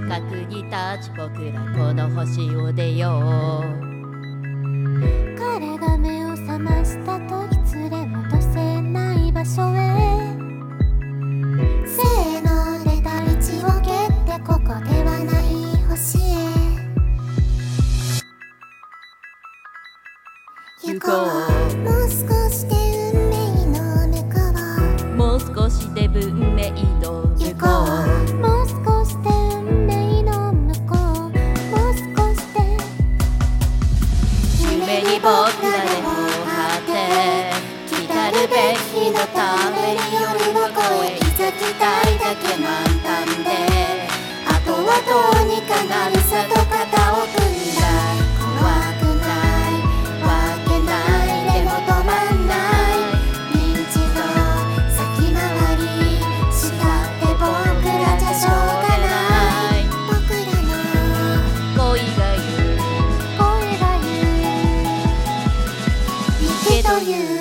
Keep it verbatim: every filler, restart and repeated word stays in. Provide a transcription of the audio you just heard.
角に立ち僕らこの星を出よう。 彼が目を覚ました時連れ戻せない場所へ、せーので大地を蹴ってここではない星へ行こう。もう少しで運命の向こう、 もう少しで文明の向行ここう。もう少しで運命の向こう、もう少しでう夢に僕らでも張って来るべき日のために夜を越えいざ期待だけ満タンであとはどうにかなるさと肩を組んだ。怖くないわけないでも止まんない認知と先回りしたって僕らじゃしょうがない。 僕らの恋が言う声が言う行けという